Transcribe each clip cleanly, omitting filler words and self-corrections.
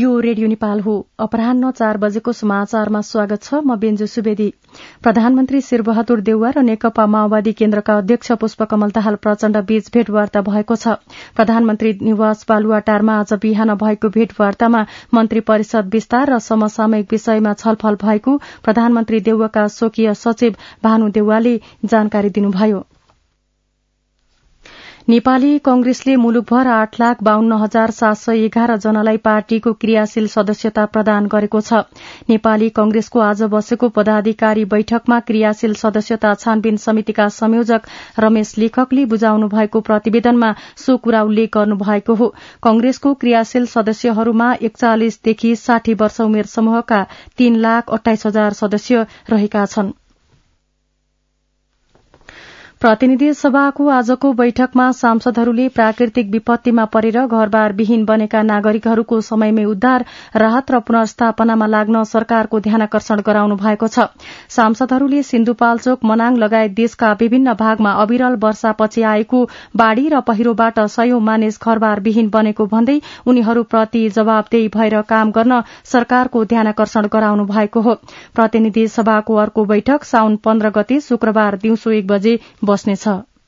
यो रेडियो नेपाल हो। अपराह्न 4 बजेको समाचारमा स्वागत छ। म बेन्जु सुवेदी। प्रधानमन्त्री शेरबहादुर देउवा र नेकपा माओवादी केन्द्रका अध्यक्ष पुष्पकमल दाहाल प्रचण्ड बीच भेटवार्ता भएको छ। प्रधानमन्त्री निवास बालुवाटारमा आज बिहान भएको भेटवार्तामा मन्त्री परिषद विस्तार र समसामयिक विषयमा छलफल भएको प्रधानमन्त्री देउवाका स्वकीय सचिव भानु देउवाले जानकारी दिनुभयो। नेपाली कंग्रेसले मुलुकभर 8,52,711 जनालाई पार्टीको क्रियाशील सदस्यता प्रदान गरेको छ। नेपाली कंग्रेसको आज बसेको पदाधिकारी बैठकमा क्रियाशील सदस्यता छानबिन समितिका संयोजक रमेश लेखकले बुझाउनु भएको प्रतिवेदनमा सो कुरा उल्लेख गर्नुभएको हो। कंग्रेसको क्रियाशील सदस्यहरूमा 41 देखि 60 वर्ष उमेर समूहका 3,28,000 सदस्य रहेका छन्। प्रतिनिधि सभाको आजको बैठकमा सांसदहरूले प्राकृतिक विपत्तिमा परेर घरबार विहीन बनेका नागरिकहरूको समयमै उद्धार, राहत र पुनर्स्थापनामा लाग्न सरकारको ध्यानाकर्षण गराउनु भएको छ। सांसदहरूले सिन्धुपाल्चोक, मनाङ लगायत देशका विभिन्न भागमा अविरल वर्षापछि आएको बाढ़ी र पहिरोबाट सयौं मानिस घरबार विहीन बनेको भन्दै उनीहरूप्रति जवाबदेही भएर काम गर्न सरकारको ध्यानाकर्षण गराउनु भएको हो। प्रतिनिधि सभाको अर्को बैठक साउन 15 गते शुक्रबार दिउँसो 1 बजे बस्नेछ।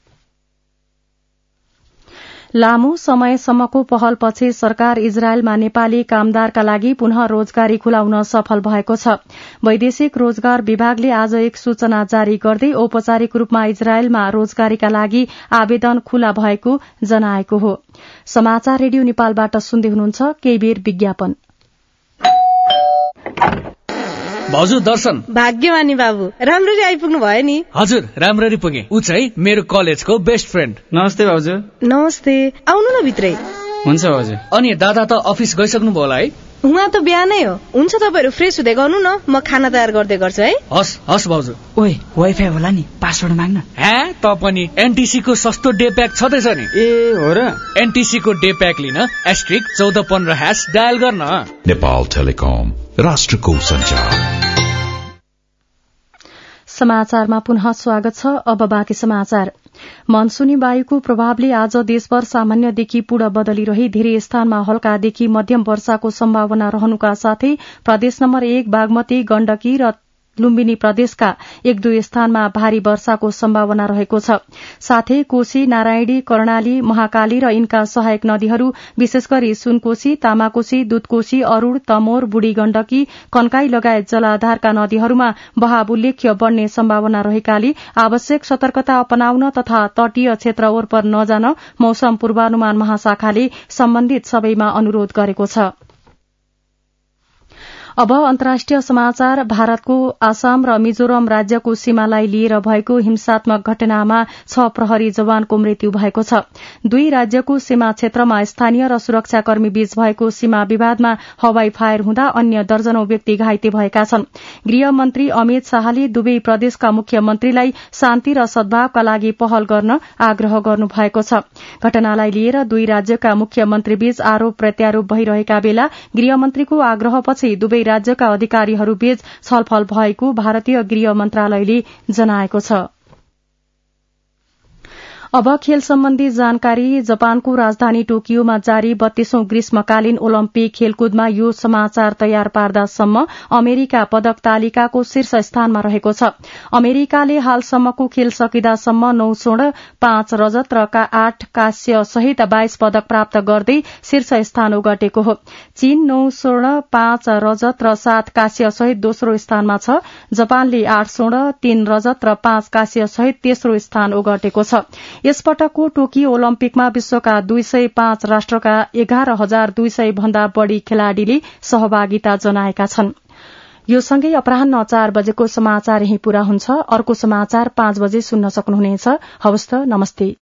लामो समयसम्मको पहलपछि सरकार इजरायलमा नेपाली कामदारका लागि पुनः रोजगारी खुलाउन सफल भएको छ। वैदेशिक रोजगार विभागले आज एक सूचना जारी गर्दै औपचारिक रूपमा इजरायलमा रोजगारीका लागि आवेदन खुला भएको जनाएको हो। समाचार रेडियो नेपालबाट सुन्दै हुनुहुन्छ। केही बेर विज्ञापन। भाउजू दर्शन। भाग्यमानी बाबु, राम्ररी आइपुग्नु भयो नि। हजुर, राम्ररी पुगे। उ चाहिँ मेरो कलेजको बेस्ट फ्रेन्ड। नमस्ते भाउजू। नमस्ते, आउनु न भित्रै। हुन्छ भाउजू। अनि दादा त अफिस गइसक्नु भयो होला है? उहाँ त बिहानै हो। हुन्छ, तपाईहरु फ्रेश हुँदै गर्नु न, म खाना तयार गर्दै गर्छु है। हस् भाउजू। ओइ, वाइफाई होला नि, पासवर्ड माग्न। हे, त पनि एनटीसी को सस्तो डे प्याक छदैछ नि। ए हो र? एनटीसी को डे प्याक लिन *1415# डायल गर्न। नेपाल टेलिकम, राष्ट्रको सञ्चार। समाचारमा पुनः स्वागत छ। अब बाँकी समाचार। मनसूनी वायुको प्रभावले आज देशभर सामान्यदेखि पूर्ण बदलिरही धेरै स्थानमा हल्कादेखि मध्यम वर्षाको सम्भावना रहनुका साथै प्रदेश नम्बर 1 बागमती, गण्डकी र लुम्बिनी प्रदेशका 1-2 स्थानमा भारी वर्षाको सम्भावना रहेको छ। साथै कोशी, नारायणी, कर्णाली, महाकाली र यिनका सहायक नदीहरू विशेष गरी सुनकोशी, तामाकोशी, दुधकोशी, अरूण, तमोर, बुढी गण्डकी, कन्काई लगायत जलाधारका नदीहरूमा बहाव उल्लेख्य बढ्ने सम्भावना रहेकाले आवश्यक सतर्कता अपनाउन तथा तटीय क्षेत्र ओरपर नजान मौसम पूर्वानुमान महाशाखाले सम्बन्धित सबैमा अनुरोध गरेको छ। अब अन्तर्राष्ट्रिय समाचार। भारतको आसाम र मिजोरम राज्यको सीमालाई लिएर भएको हिंसात्मक घटनामा 6 प्रहरी जवानको मृत्यु भएको छ। 2 राज्यको सीमा क्षेत्रमा स्थानीय र सुरक्षाकर्मी बीच भएको सीमा विवादमा हवाई फायर हुँदा अन्य दर्जनौं व्यक्ति घाइते भएका छन्। गृहमन्त्री अमित शाहले दुवै प्रदेशका मुख्यमन्त्रीलाई शान्ति र सद्भावका लागि पहल गर्न आग्रह गर्नु भएको छ। घटनालाई लिएर 2 राज्यका मुख्यमन्त्री बीच आरोप प्रत्यारोप भइरहेका बेला गृहमन्त्रीको आग्रहपछि दुवै राज्यका अधिकारीहरू बीच छलफल भएको भारतीय गृह मन्त्रालयले जनाएको छ। अब खेल सम्बन्धी जानकारी। जापानको राजधानी टोकियोमा जारी 32औं ग्रीष्मकालीन ओलम्पिक खेलकुदमा यो समाचार तयार पार्दासम्म अमेरिका पदक तालिकाको शीर्ष स्थानमा रहेको छ। अमेरिकाले हालसम्मको खेल सकिदासम्म 9 स्वर्ण, 5 रजत र 8 कांस्य सहित 22 पदक प्राप्त गर्दै शीर्ष स्थान ओगटेको हो। चीन 9 स्वर्ण, 5 रजत र 7 कांस्य सहित दोस्रो स्थानमा छ। जापानले 8 स्वर्ण, 3 रजत र 5 कांस्य सहित तेस्रो स्थान ओगटेको छ। यसपटकको टोकियो ओलम्पिकमा विश्वका 205 राष्ट्रका 11,200 भन्दा बढ़ी खेलाड़ीले सहभागिता जनाएका छन्। यो सँगै अपराह्न 4 बजेको समाचार यही पूरा हुन्छ। अर्को समाचार 5 बजे सुन्न सक्नुहुनेछ। हवस् त, नमस्ते।